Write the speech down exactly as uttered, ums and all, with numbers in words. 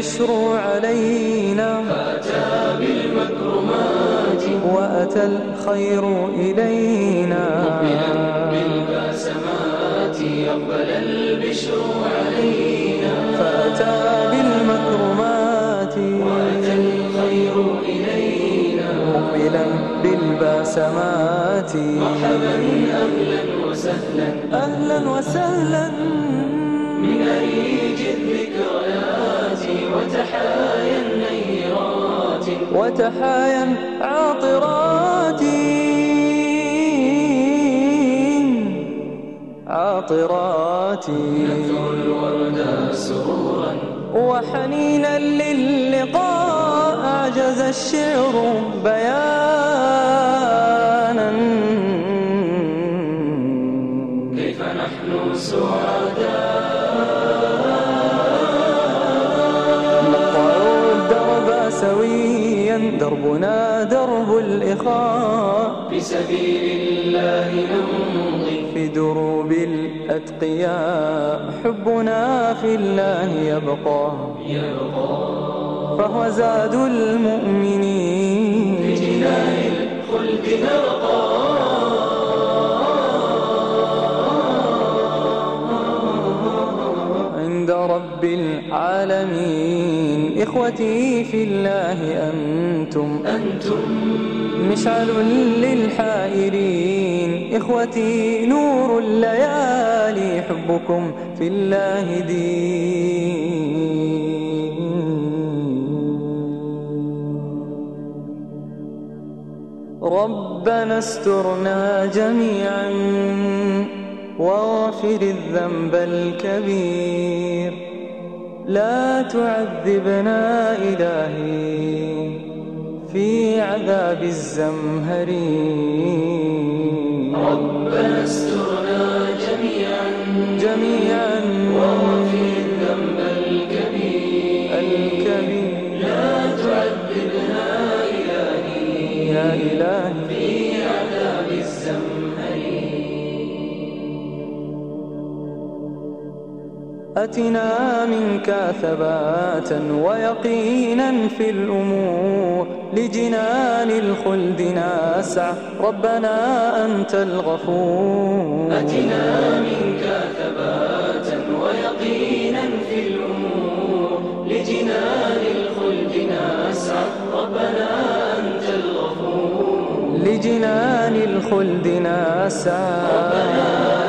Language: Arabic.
البشر علينا فأتى بالمكرمات وأتى الخير إلينا مقبلا بالباسمات يقبل البشر علينا فأتى بالمكرمات وأتى الخير إلينا مقبلا بالباسمات مرحبا أهلا وسهلا أهلا وسهلا من أريج الذكريات وتحايا النيرات وتحايا عاطرات عاطرات نثر الورد سرورا وحنينا للقاء أعجز الشعر بيانا كيف نحن سعداء نقطع الدرب سويا دربنا درب الإخاء في سبيل الله نمضي في دروب الأتقياء حبنا في الله يبقى يبقى فهو زاد المؤمنين في جنان الخلد نرقى عند رب العالمين. إخوتي في الله أنتم أنتم مشعل للحائرين، إخوتي نور الليالي حبكم في الله دين. ربنا استرنا جميعا واغفر الذنب الكبير، لا تعذبنا إلهي في عذاب الزمهرير. ربنا استرنا جميعا جميعا واغفر الذنب الكبير الكبير، لا تعذبنا إلهي يا إلهي في عذاب الزمهرير. أتنا منك ثباتا ويقينا في الأمور، لجنان الخلد نسعى ربنا أنت الغفور. أتنا منك ثباتا ويقينا في الأمور، لجنان الخلد نسعى ربنا أنت الغفور. لجنان الخلد نسعى